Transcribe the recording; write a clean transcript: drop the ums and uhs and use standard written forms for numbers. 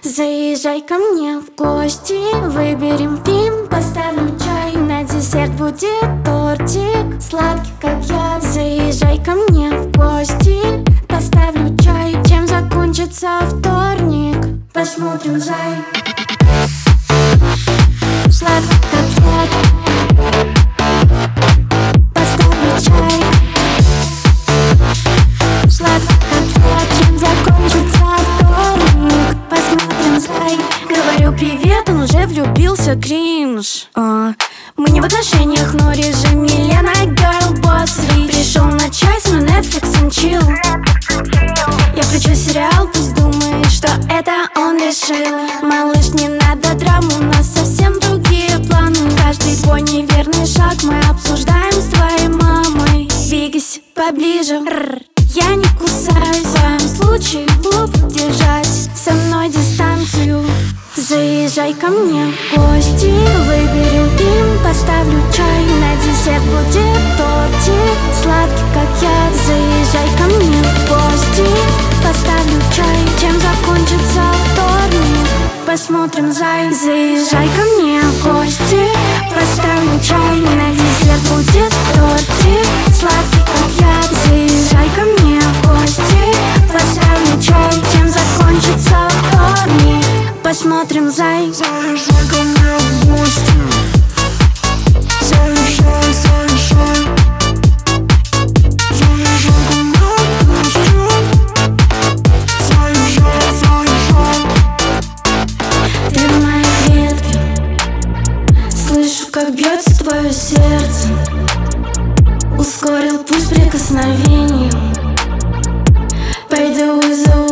Заезжай ко мне в гости, выберем фильм, поставлю чай. На десерт будет тортик, сладкий, как я. Заезжай ко мне в гости, поставлю чай. Чем закончится вторник? Посмотрим, зай. Сладкий, как я. Поставлю чай. Сладкий, как я. Чем закончится вторник? Посмотрим, зай. Говорю привет, он уже влюбился, кринж. Мы не в отношениях, но режим Елена Girl Boss Rich. Пришел на чай, на Netflix and chill. Я включу сериал, пусть думает, что это он решил. Малыш, не надо драму, у нас совсем другие планы. Каждый твой неверный шаг мы обсуждаем с твоей мамой. Двигайся поближе, я не кусаюсь. В твоем случае глупо держать со мной дистанцию. Заезжай ко мне в гости, выберем фильм, поставлю чай. На десерт будет тортик, сладкий, как я. Заезжай ко мне в гости, поставлю чай. Чем закончится вторник? Посмотрим, зай. Заезжай ко мне в гости, поставлю чай. На десерт будет тортик, сладкий, как я. Заезжай ко мне в гости, поставлю чай. Чем закончится вторник? Посмотрим, зай. Заезжай ко мне в гости. Заезжай, заезжай. Заезжай ко мне в гости. Заезжай, заезжай. Ты в моей ветке, слышу, как бьется твое сердце. Ускорил пульс прикосновением. Пойду вызову